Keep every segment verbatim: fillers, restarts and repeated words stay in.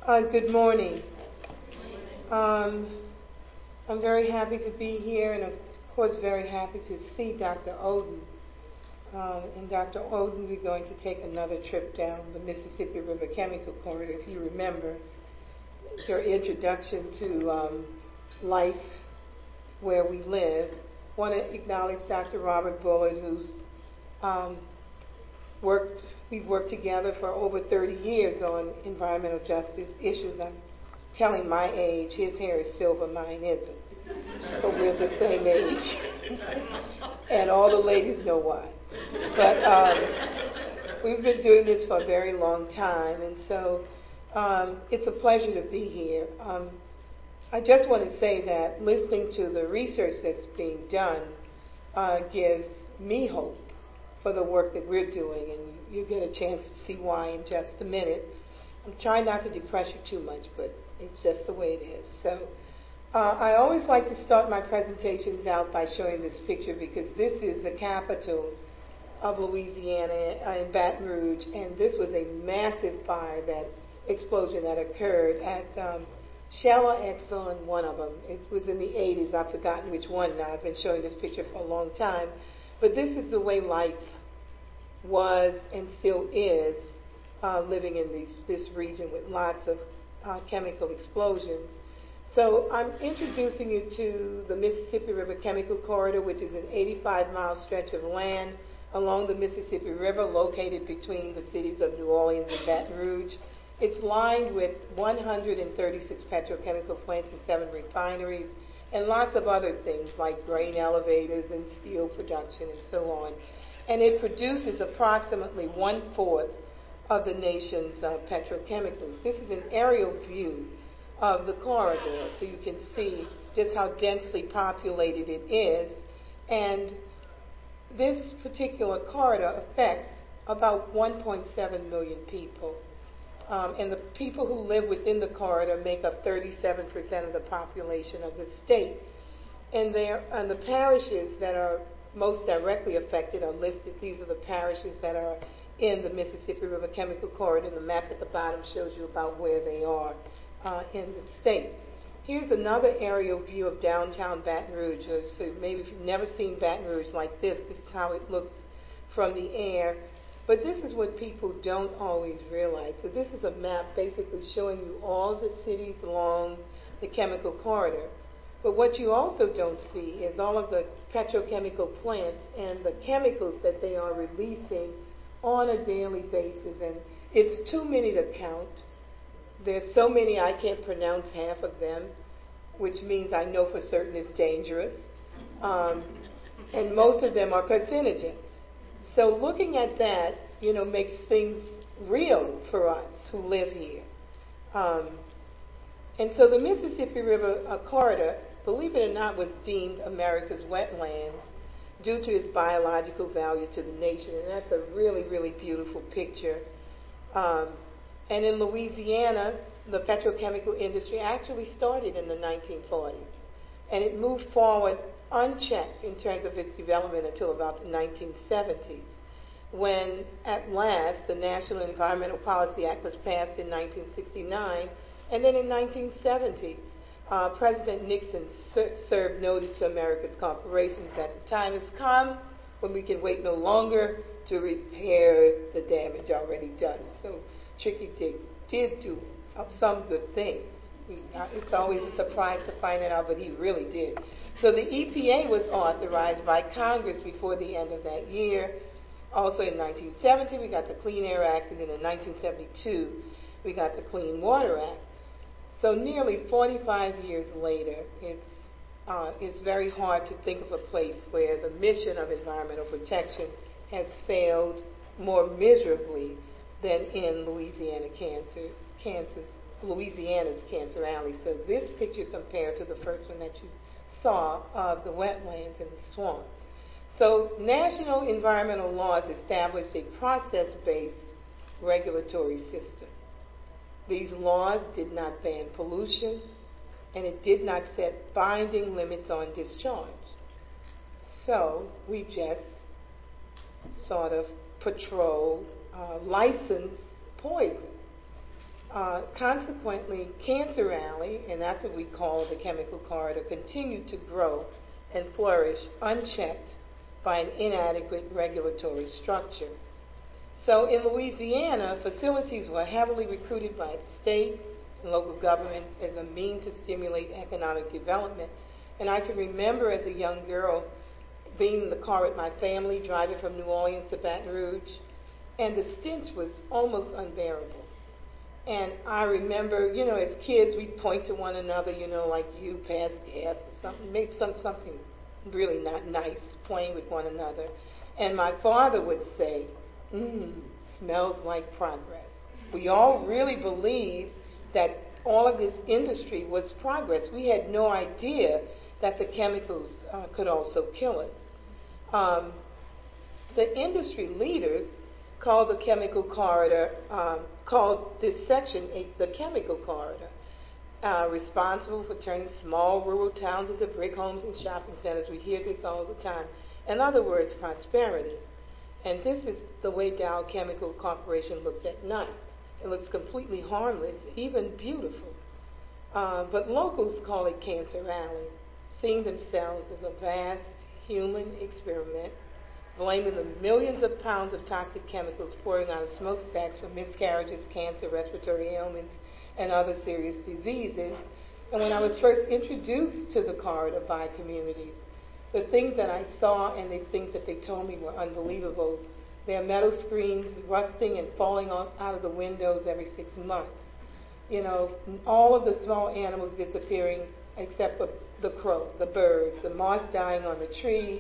Uh, good morning. Um, I'm very happy to be here, and of course very happy to see Doctor Oden. Uh, and Doctor Oden, we're going to take another trip down the Mississippi River Chemical Corridor. If you remember your introduction to um, life where we live, I want to acknowledge Doctor Robert Bullard, who's um, worked, we've worked together for over thirty years on environmental justice issues. I'm telling my age. His hair is silver, mine isn't. But we're the same age. And all the ladies know why. But um, we've been doing this for a very long time, and so um, it's a pleasure to be here. Um, I just want to say that listening to the research that's being done uh, gives me hope for the work that we're doing, and you get a chance to see why in just a minute. I'm trying not to depress you too much, but it's just the way it is. So uh, I always like to start my presentations out by showing this picture, because this is the capital of Louisiana uh, in Baton Rouge, and this was a massive fire, that explosion that occurred at um, Shell or Exxon, one of them. It was in the eighties. I've forgotten which one now. I've been showing this picture for a long time. But this is the way life was and still is uh, living in these, this region with lots of uh, chemical explosions. So I'm introducing you to the Mississippi River Chemical Corridor, which is an eighty-five mile stretch of land along the Mississippi River, located between the cities of New Orleans and Baton Rouge. It's lined with one hundred thirty-six petrochemical plants and seven refineries, and lots of other things like grain elevators and steel production and so on. And it produces approximately one-fourth of the nation's uh, petrochemicals. This is an aerial view of the corridor, so you can see just how densely populated it is. And this particular corridor affects about one point seven million people. Um, and the people who live within the corridor make up thirty-seven percent of the population of the state. And, there, and the parishes that are most directly affected are listed. These are the parishes that are in the Mississippi River Chemical Corridor. The map at the bottom shows you about where they are uh, in the state. Here's another aerial view of downtown Baton Rouge. So maybe if you've never seen Baton Rouge like this, this is how it looks from the air. But this is what people don't always realize. So this is a map basically showing you all the cities along the chemical corridor. But what you also don't see is all of the petrochemical plants and the chemicals that they are releasing on a daily basis. And it's too many to count. There's so many I can't pronounce half of them, which means I know for certain it's dangerous. Um, and most of them are carcinogens. So looking at that, you know, makes things real for us who live here. Um, and so the Mississippi River uh, Corridor, believe it or not, was deemed America's wetlands due to its biological value to the nation. And that's a really, really beautiful picture. Um, and in Louisiana, the petrochemical industry actually started in the nineteen forties. And it moved forward unchecked in terms of its development until about the nineteen seventies, when at last the National Environmental Policy Act was passed in nineteen sixty-nine, and then in nineteen seventy, uh, President Nixon ser- served notice to America's corporations that the time has come when we can wait no longer to repair the damage already done. So Tricky Dick did do uh, some good things. We, uh, it's always a surprise to find it out, but he really did. So the E P A was authorized by Congress before the end of that year. Also in nineteen seventy, we got the Clean Air Act, and then in nineteen seventy-two, we got the Clean Water Act. So nearly forty-five years later, it's, uh, it's very hard to think of a place where the mission of environmental protection has failed more miserably than in Louisiana, Kansas, Kansas, Louisiana's Cancer Alley. So this picture compared to the first one that you saw of the wetlands and the swamp. So national environmental laws established a process-based regulatory system. These laws did not ban pollution, and it did not set binding limits on discharge. So we just sort of patrol, uh, license poison. Uh, consequently, Cancer Alley, and that's what we call the chemical corridor, continued to grow and flourish unchecked by an inadequate regulatory structure. So in Louisiana, facilities were heavily recruited by state and local governments as a means to stimulate economic development. And I can remember as a young girl being in the car with my family, driving from New Orleans to Baton Rouge, and the stench was almost unbearable. And I remember, you know, as kids, we'd point to one another, you know, like you pass gas or something, make some, something really not nice, playing with one another. And my father would say, mmm, smells like progress. We all really believed that all of this industry was progress. We had no idea that the chemicals uh, could also kill us. Um, the industry leaders called the chemical corridor, um, called this section a, the chemical corridor, uh, responsible for turning small rural towns into brick homes and shopping centers. We hear this all the time. In other words, prosperity. And this is the way Dow Chemical Corporation looks at night. It looks completely harmless, even beautiful. Uh, but locals call it Cancer Alley, seeing themselves as a vast human experiment, blaming the millions of pounds of toxic chemicals pouring out of smokestacks for miscarriages, cancer, respiratory ailments, and other serious diseases. And when I was first introduced to the corridor by communities, the things that I saw and the things that they told me were unbelievable. Their metal screens rusting and falling off, out of the windows every six months. You know, all of the small animals disappearing except for the crow, the birds, the moss dying on the trees,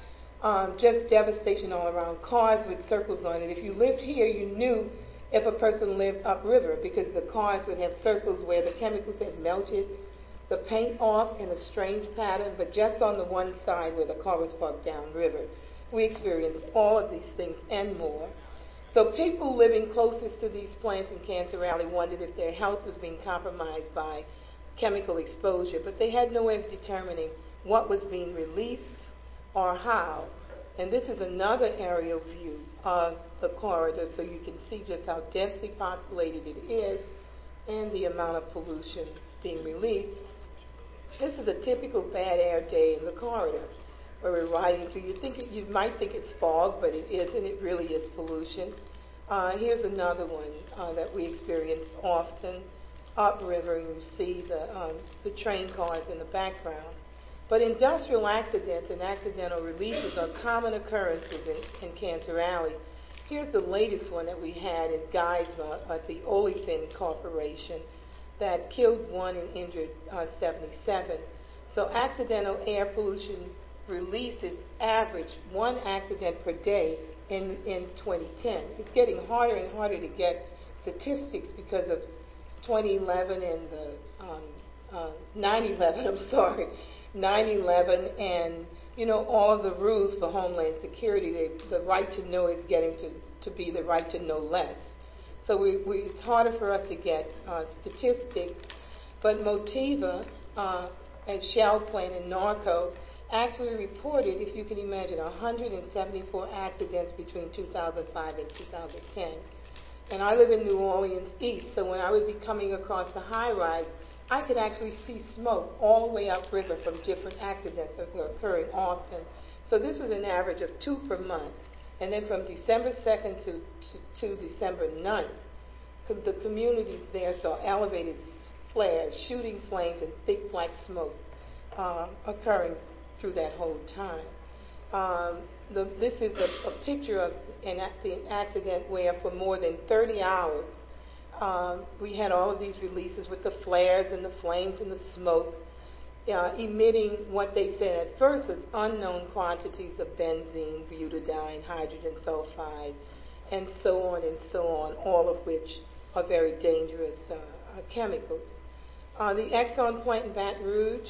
um, just devastation all around, cars with circles on it. If you lived here, you knew if a person lived upriver because the cars would have circles where the chemicals had melted the paint off in a strange pattern, but just on the one side where the car was parked downriver. We experienced all of these things and more. So people living closest to these plants in Cancer Alley wondered if their health was being compromised by chemical exposure, but they had no way of determining what was being released or how. And this is another aerial view of the corridor, so you can see just how densely populated it is and the amount of pollution being released. This is a typical bad air day in the corridor where we're riding through. You think it, you might think it's fog, but it isn't. It really is pollution. Uh, here's another one uh, that we experience often upriver, and you see the um, the train cars in the background. But industrial accidents and accidental releases are common occurrences in, in Cancer Alley. Here's the latest one that we had in Geismar at the Olefin Corporation that killed one and injured uh, seventy-seven. So accidental air pollution releases average one accident per day in, in twenty ten. It's getting harder and harder to get statistics because of twenty eleven and the um, uh, nine eleven, I'm sorry, nine eleven, and you know all of the rules for Homeland Security. They, the right to know is getting to, to be the right to know less. So we, we, it's harder for us to get uh, statistics, but Motiva uh, and Shell plant in Norco actually reported, if you can imagine, one hundred seventy-four accidents between two thousand five and two thousand ten. And I live in New Orleans East, so when I would be coming across the high-rise, I could actually see smoke all the way upriver from different accidents that were occurring often. So this was an average of two per month. And then from December second to, to, to December ninth, the communities there saw elevated flares, shooting flames, and thick black smoke uh, occurring through that whole time. Um, the, this is a, a picture of an, an accident where for more than thirty hours um, we had all of these releases with the flares and the flames and the smoke uh, emitting what they said at first was unknown quantities of benzene, butadiene, hydrogen sulfide, and so on and so on, all of which are very dangerous uh, uh, chemicals. Uh, the Exxon plant in Baton Rouge,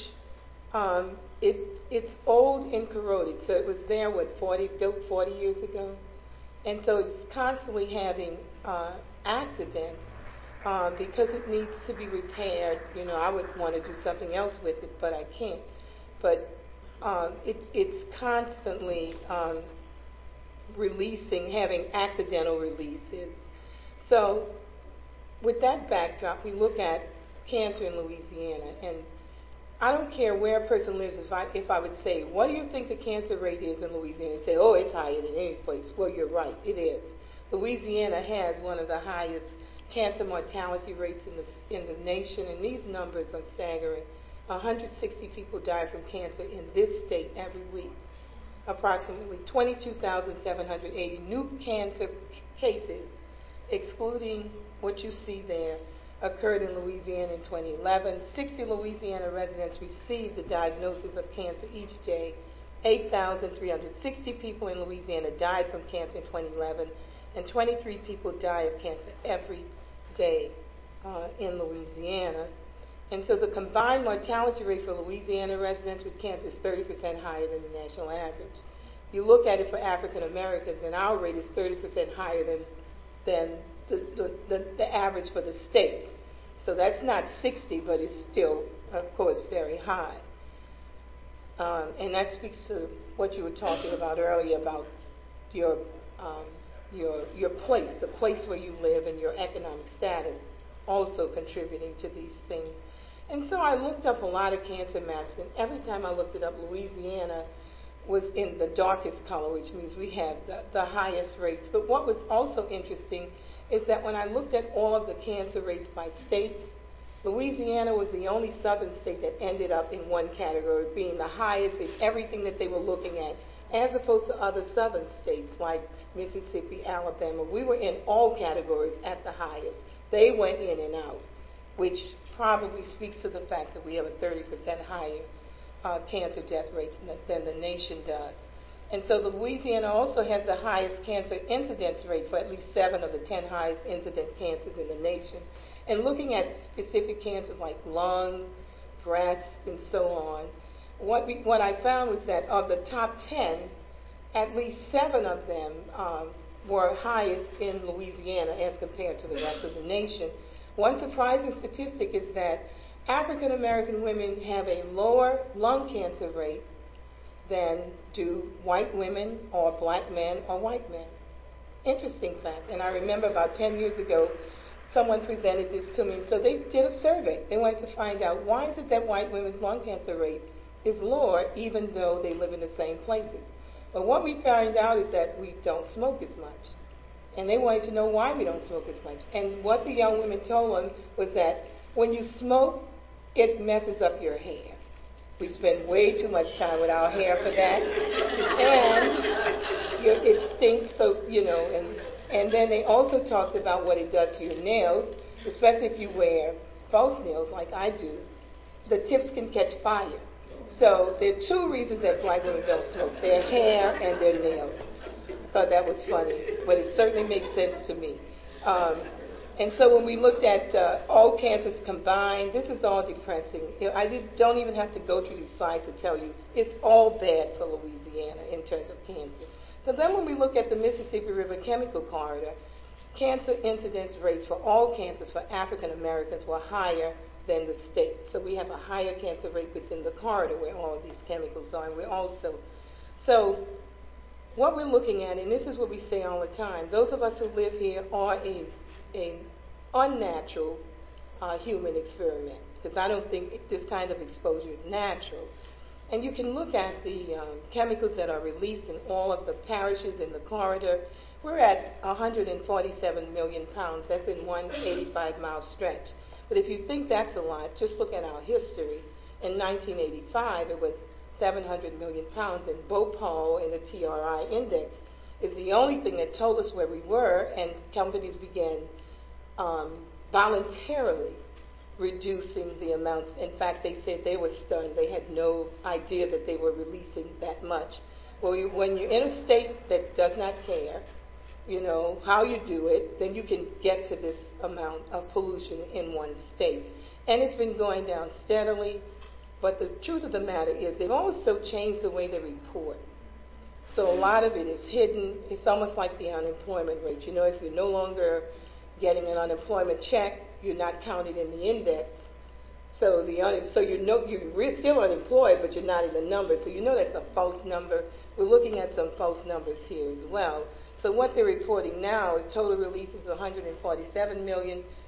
um, it, it's old and corroded, so it was there, what, forty, built forty years ago? And so it's constantly having uh, accidents um, because it needs to be repaired. You know, I would want to do something else with it, but I can't. But um, it, it's constantly um, releasing, having accidental releases. So with that backdrop, we look at cancer in Louisiana, and I don't care where a person lives. If I if I would say, what do you think the cancer rate is in Louisiana? They say, oh, it's higher than any place. Well, you're right, it is. Louisiana has one of the highest cancer mortality rates in the in the nation, and these numbers are staggering. one hundred sixty people die from cancer in this state every week. Approximately twenty-two thousand seven hundred eighty new cancer cases, excluding what you see there, occurred in Louisiana in twenty eleven. sixty Louisiana residents received a diagnosis of cancer each day. eight thousand three hundred sixty people in Louisiana died from cancer in twenty eleven, and twenty-three people die of cancer every day uh, in Louisiana. And so the combined mortality rate for Louisiana residents with cancer is thirty percent higher than the national average. You look at it for African Americans, and our rate is thirty percent higher than, than the, the, the, the average for the state. So that's not sixty, but it's still, of course, very high. Um, and that speaks to what you were talking about earlier about your, um, your, your place, the place where you live and your economic status also contributing to these things. And so I looked up a lot of cancer maps, and every time I looked it up, Louisiana was in the darkest color, which means we have the, the highest rates. But what was also interesting is that when I looked at all of the cancer rates by states, Louisiana was the only southern state that ended up in one category, being the highest in everything that they were looking at, as opposed to other southern states like Mississippi, Alabama. We were in all categories at the highest. They went in and out, which probably speaks to the fact that we have a thirty percent higher uh, cancer death rate than the nation does. And so Louisiana also has the highest cancer incidence rate for at least seven of the ten highest incident cancers in the nation. And looking at specific cancers like lung, breast, and so on, what, we, what I found was that of the top ten, at least seven of them um, were highest in Louisiana as compared to the rest of the nation. One surprising statistic is that African American women have a lower lung cancer rate than do white women or black men or white men. Interesting fact. And I remember about ten years ago, someone presented this to me. So they did a survey. They wanted to find out, why is it that white women's lung cancer rate is lower even though they live in the same places? But what we found out is that we don't smoke as much. And they wanted to know why we don't smoke as much. And what the young women told them was that when you smoke, it messes up your hair. We spend way too much time with our hair for that. And you know, it stinks, so, you know, and, and then they also talked about what it does to your nails, especially if you wear false nails like I do. The tips can catch fire. So there are two reasons that black women don't smoke: their hair and their nails. I thought that was funny, but it certainly makes sense to me. Um, and so when we looked at uh, all cancers combined, this is all depressing. You know, I just don't even have to go through these slides to tell you it's all bad for Louisiana in terms of cancer. So then when we look at the Mississippi River Chemical Corridor, cancer incidence rates for all cancers for African Americans were higher than the state. So we have a higher cancer rate within the corridor where all of these chemicals are, and we're also, so what we're looking at, and this is what we say all the time, those of us who live here are a, a unnatural uh, human experiment, because I don't think this kind of exposure is natural. And you can look at the um, chemicals that are released in all of the parishes in the corridor. We're at one hundred forty-seven million pounds. That's in one eighty-five mile stretch. But if you think that's a lot, just look at our history. In nineteen eighty-five, it was seven hundred million pounds, and Bhopal in the T R I index is the only thing that told us where we were, and companies began um, voluntarily reducing the amounts. In fact, they said they were stunned. They had no idea that they were releasing that much. Well, you, when you're in a state that does not care, you know, how you do it, then you can get to this amount of pollution in one state. And it's been going down steadily. But the truth of the matter is they've also changed the way they report. So a lot of it is hidden. It's almost like the unemployment rate. You know, if you're no longer getting an unemployment check, you're not counted in the index. So the un- so you know you're still unemployed, but you're not in the number. So you know that's a false number. We're looking at some false numbers here as well. So what they're reporting now is total releases one hundred forty-seven million,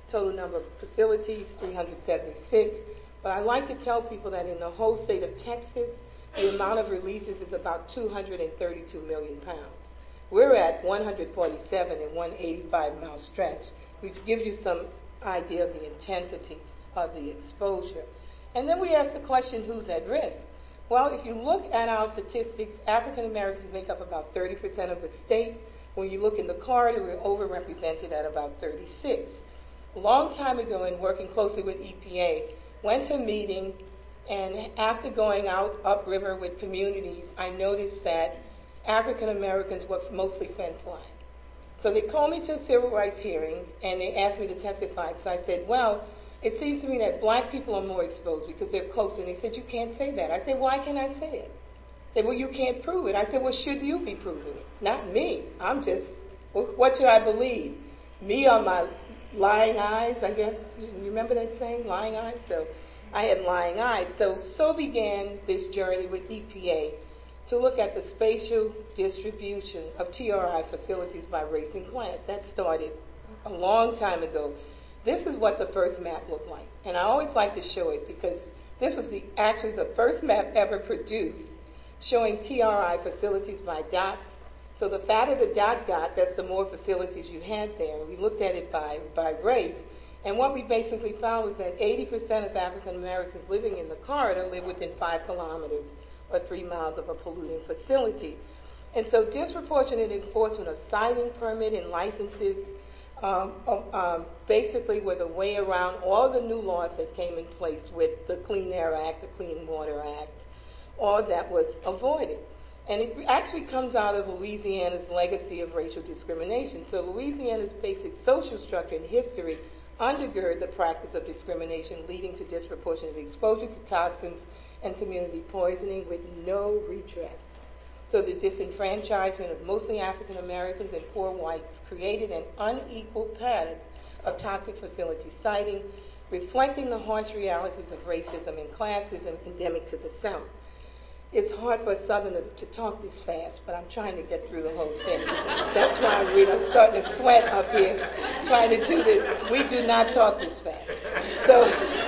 Total number of facilities, three hundred seventy-six. But I like to tell people that in the whole state of Texas, the amount of releases is about two hundred thirty-two million pounds. We're at one hundred forty-seven in one eighty-five mile stretch, which gives you some idea of the intensity of the exposure. And then we ask the question, who's at risk? Well, if you look at our statistics, African Americans make up about thirty percent of the state. When you look in the corridor, we're overrepresented at about thirty-six. A long time ago, in working closely with E P A, went to a meeting, and after going out upriver with communities, I noticed that African Americans were mostly fence line. So they called me to a civil rights hearing, and they asked me to testify. So I said, well, it seems to me that black people are more exposed because they're closer. And they said, you can't say that. I said, why can't I say it? They said, well, you can't prove it. I said, well, should you be proving it? Not me. I'm just, well, what should I believe? Me or my lying eyes, I guess. You remember that saying, lying eyes? So I had lying eyes. So, so began this journey with E P A to look at the spatial distribution of T R I facilities by race and class. That started a long time ago. This is what the first map looked like. And I always like to show it because this was the, actually the first map ever produced showing T R I facilities by dots. So the fatter the dot got, that's the more facilities you had there. We looked at it by, by race. And what we basically found was that eighty percent of African Americans living in the corridor live within five kilometers or three miles of a polluting facility. And so disproportionate enforcement of siting permit and licenses um, um, basically were the way around all the new laws that came in place with the Clean Air Act, the Clean Water Act. All that was avoided. And it actually comes out of Louisiana's legacy of racial discrimination. So Louisiana's basic social structure and history undergird the practice of discrimination, leading to disproportionate exposure to toxins and community poisoning with no redress. So the disenfranchisement of mostly African Americans and poor whites created an unequal pattern of toxic facility siting, reflecting the harsh realities of racism and classism endemic to the South. It's hard for a Southerner to talk this fast, but I'm trying to get through the whole thing. That's why I'm, really, I'm starting to sweat up here trying to do this. We do not talk this fast. So,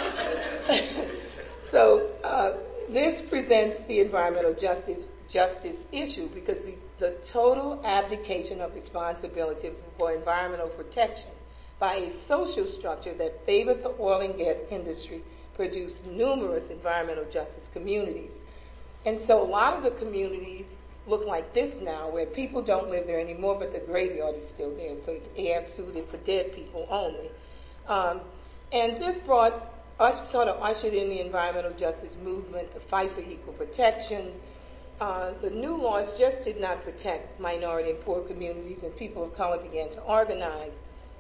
so uh, this presents the environmental justice justice issue because the, the total abdication of responsibility for environmental protection by a social structure that favored the oil and gas industry produced numerous environmental justice communities. And so a lot of the communities look like this now, where people don't live there anymore, but the graveyard is still there, so it's air suited for dead people only. Um, and this brought, us, sort of ushered in the environmental justice movement, the fight for equal protection. Uh, the new laws just did not protect minority and poor communities, and people of color began to organize.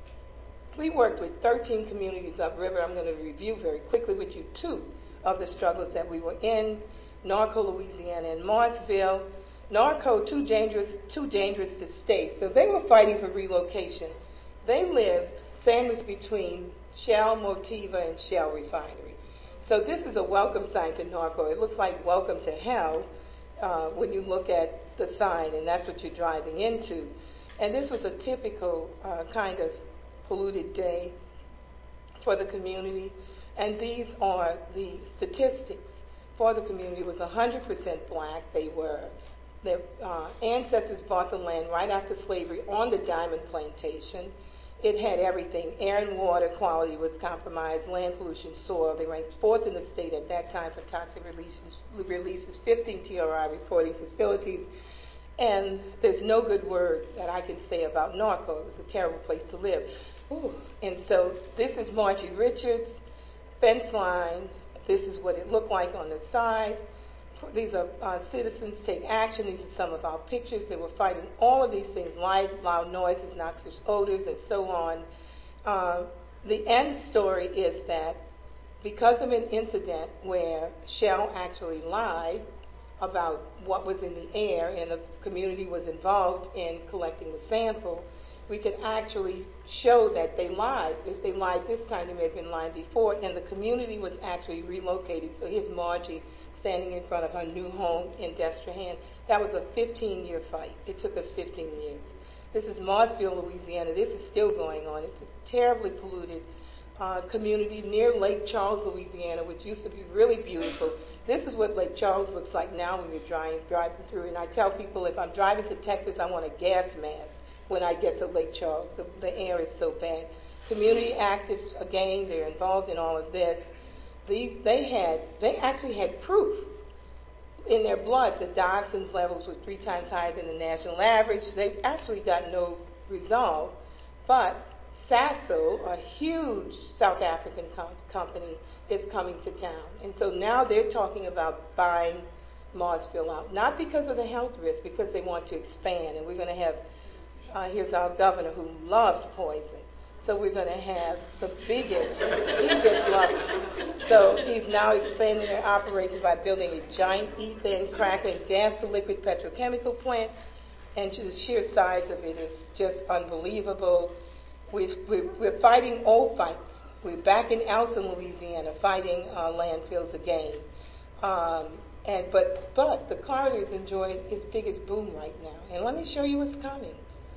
We worked with thirteen communities upriver. I'm going to review very quickly with you two of the struggles that we were in. Norco, Louisiana, and Marshville. Norco, too dangerous, too dangerous to stay. So they were fighting for relocation. They lived sandwiched between Shell Motiva and Shell Refinery. So this is a welcome sign to Norco. It looks like welcome to hell uh, when you look at the sign, and that's what you're driving into. And this was a typical uh, kind of polluted day for the community. And these are the statistics for the community. It was one hundred percent black. They were, their uh, ancestors bought the land right after slavery on the diamond plantation. It had everything. Air and water quality was compromised, land pollution, soil. They ranked fourth in the state at that time for toxic releases, releases fifteen T R I reporting facilities. And there's no good word that I can say about Norco. It was a terrible place to live. Ooh. And so this is Margie Richards, fence line. This is what it looked like on the side. These are uh, Citizens Take Action. These are some of our pictures. They were fighting all of these things, loud, loud noises, noxious odors, and so on. Uh, the end story is that because of an incident where Shell actually lied about what was in the air and the community was involved in collecting the sample, we could actually show that they lied. If they lied this time, they may have been lying before, and the community was actually relocated. So here's Margie standing in front of her new home in Destrehan. That was a fifteen-year fight. It took us fifteen years. This is Marshville, Louisiana. This is still going on. It's a terribly polluted uh, community near Lake Charles, Louisiana, which used to be really beautiful. This is what Lake Charles looks like now when you're driving, driving through. And I tell people if I'm driving to Texas, I want a gas mask when I get to Lake Charles. The, the air is so bad. Community actives, again, they're involved in all of this. The, they had, they actually had proof in their blood that dioxin levels were three times higher than the national average. They've actually got no resolve. But Sasol, a huge South African com- company, is coming to town. And so now they're talking about buying Marsville out, not because of the health risk, because they want to expand. And we're going to have, uh, here's our governor who loves poison. So we're going to have the biggest, he just loves it. So he's now expanding their operations by building a giant ethane cracker and gas-to-liquid petrochemical plant. And the sheer size of it is just unbelievable. We've, we're, we're fighting old fights. We're back in Alton, Louisiana, fighting uh, landfills again. Um, and but but the corridor is enjoying its biggest boom right now. And let me show you what's coming.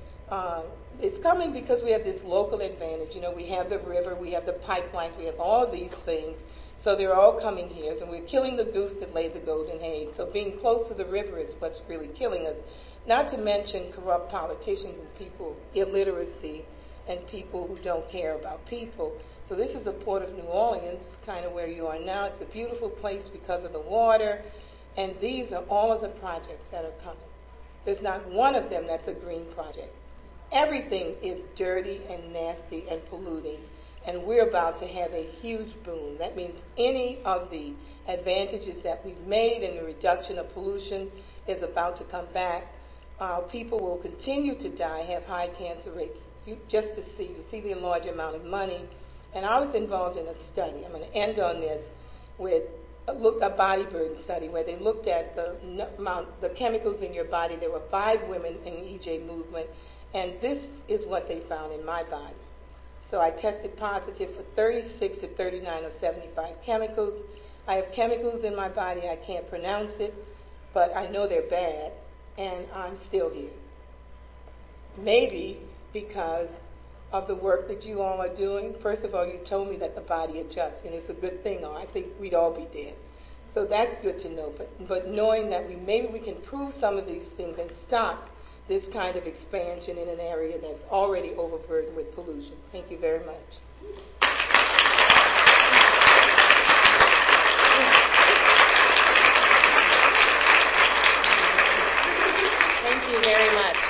Uh, it's coming because we have this local advantage. You know, we have the river, we have the pipelines, we have all these things. So they're all coming here. And we're killing the goose that laid the golden egg. So being close to the river is what's really killing us. Not to mention corrupt politicians and people, illiteracy, and people who don't care about people. So this is the Port of New Orleans, kind of where you are now. It's a beautiful place because of the water. And these are all of the projects that are coming. There's not one of them that's a green project. Everything is dirty and nasty and polluting. And we're about to have a huge boom. That means any of the advantages that we've made in the reduction of pollution is about to come back. Uh, people will continue to die, have high cancer rates. You, just to see, you see the large amount of money. And I was involved in a study. I'm going to end on this with a, look, a body burden study where they looked at the n- amount, the chemicals in your body. There were five women in the E J movement, and this is what they found in my body. So I tested positive for thirty-six to thirty-nine of seventy-five chemicals. I have chemicals in my body. I can't pronounce it, but I know they're bad, and I'm still here. Maybe because of the work that you all are doing. First of all, you told me that the body adjusts, and it's a good thing, or I think we'd all be dead. So that's good to know. But, but knowing that we maybe we can prove some of these things and stop this kind of expansion in an area that's already overburdened with pollution. Thank you very much. Thank you very much.